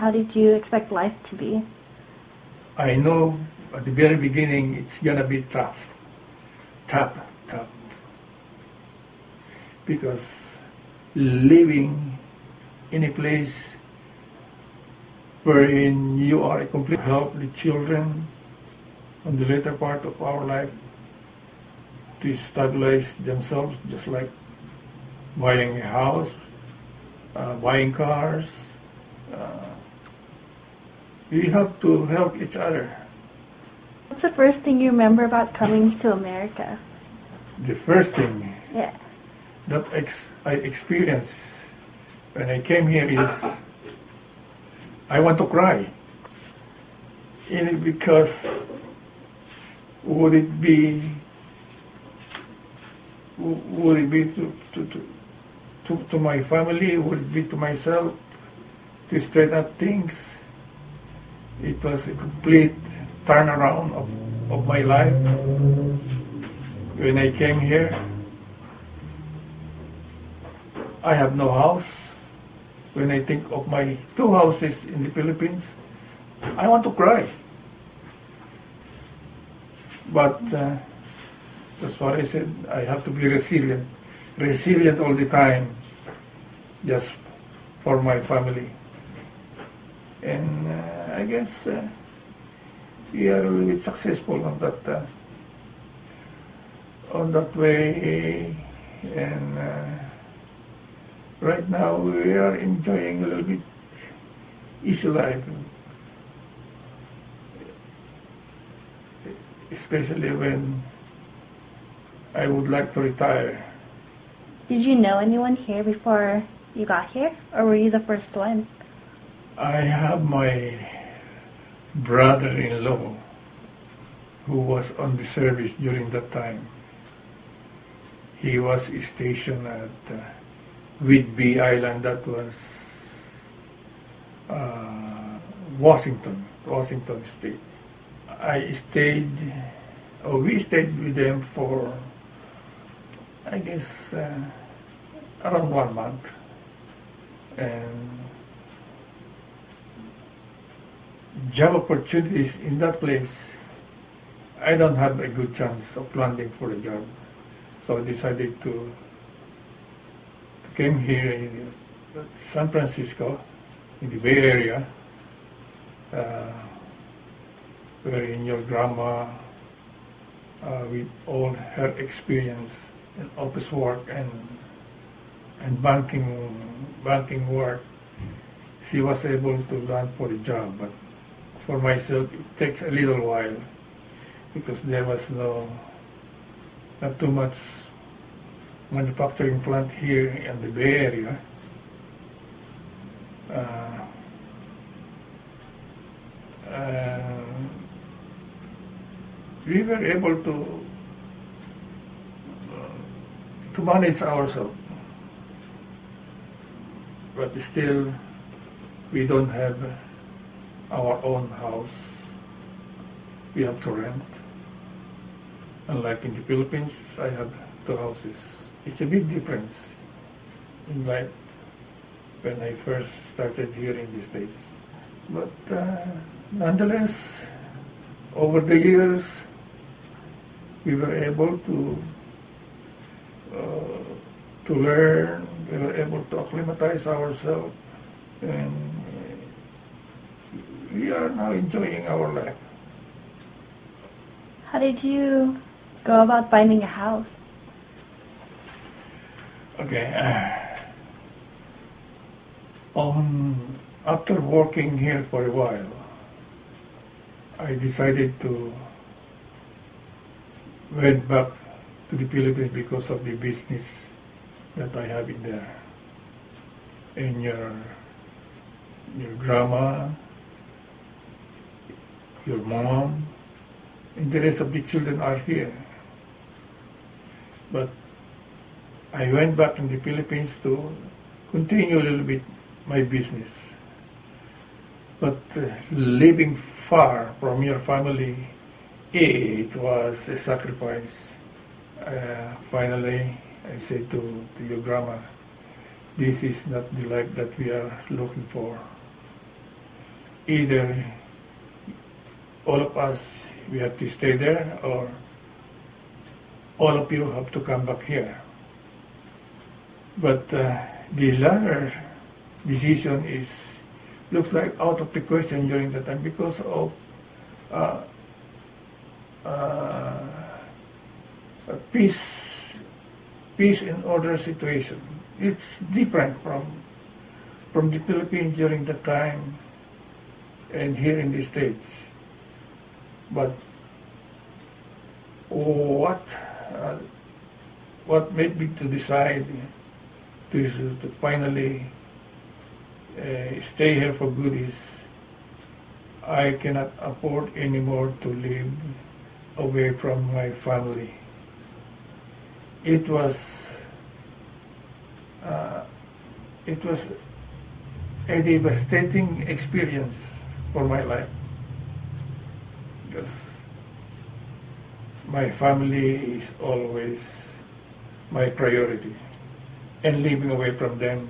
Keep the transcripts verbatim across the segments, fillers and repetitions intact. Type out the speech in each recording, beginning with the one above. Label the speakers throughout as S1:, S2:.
S1: how did you expect life to be?
S2: I know at the very beginning it's gonna be tough, tough, tough, because living in a place wherein you are a complete help the children on the later part of our life to stabilize themselves, just like buying a house, uh, buying cars. Uh, we have to help each other.
S1: What's the first thing you remember about coming to America?
S2: The first thing
S1: Yeah.
S2: that ex- I experienced when I came here is I want to cry. And because would it be would it be to to, to to to my family, would it be to myself, to straighten up things? It was a complete turnaround of, of my life when I came here. I have no house. When I think of my two houses in the Philippines, I want to cry. But uh, that's what I said. I have to be resilient. Resilient all the time, just for my family. And uh, I guess uh, we are a little bit successful on that uh, on that way. And uh, right now we are enjoying a little bit easy life, especially when I would like to retire.
S1: Did you know anyone here before you got here, or were you the first one?
S2: I have my brother-in-law who was on the service during that time. He was stationed at uh, Whidbey Island, that was uh, Washington, Washington State. I stayed, or we stayed with them for, I guess, uh, around one month. And job opportunities in that place, I don't have a good chance of landing for a job. So I decided to, to came here in San Francisco, in the Bay Area, uh, wherein your grandma, uh, with all her experience in office work and and banking banking work, she was able to land for a job. But for myself, it takes a little while because there was no not too much manufacturing plant here in the Bay Area. Uh, uh, we were able to uh, to manage ourselves, but still we don't have our own house. We have to rent. Unlike in the Philippines, I have two houses. It's a big difference in life when I first started here in the States. But uh, nonetheless, over the years, we were able to uh, to learn. We were able to acclimatize ourselves, and we are now enjoying our life.
S1: How did you go about finding a house?
S2: Okay. Uh, on after working here for a while, I decided to went back to the Philippines because of the business that I have in there. And your your grandma, your mom, and the rest of the children are here. But I went back in the Philippines to continue a little bit my business. But uh, living far from your family, it was a sacrifice. Uh, finally, I said to, to your grandma, this is not the life that we are looking for. either all of us, we have to stay there, or all of you have to come back here. But uh, the latter decision is looks like out of the question during that time because of uh, uh, a peace, peace and order situation. It's different from from the Philippines during that time and here in the States. But what uh, what made me to decide to, to finally uh, stay here for good is I cannot afford anymore to live away from my family. It was uh, it was a devastating experience for my life because my family is always my priority, and living away from them,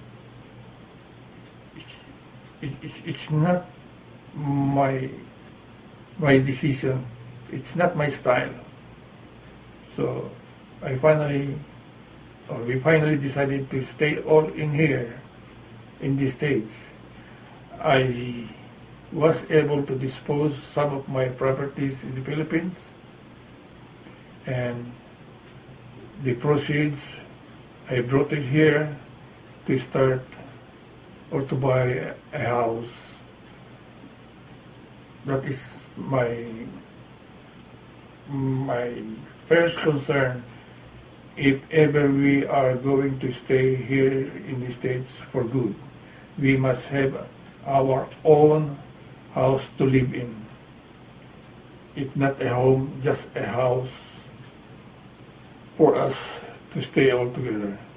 S2: it, it, it's not my my decision. It's not my style. So I finally, or we finally decided to stay all in here, in the States. I was able to dispose some of my properties in the Philippines, and the proceeds I brought it here to start or to buy a house. That is my my first concern. If ever we are going to stay here in the States for good, we must have our own house to live in. If not a home, just a house for us to stay all together.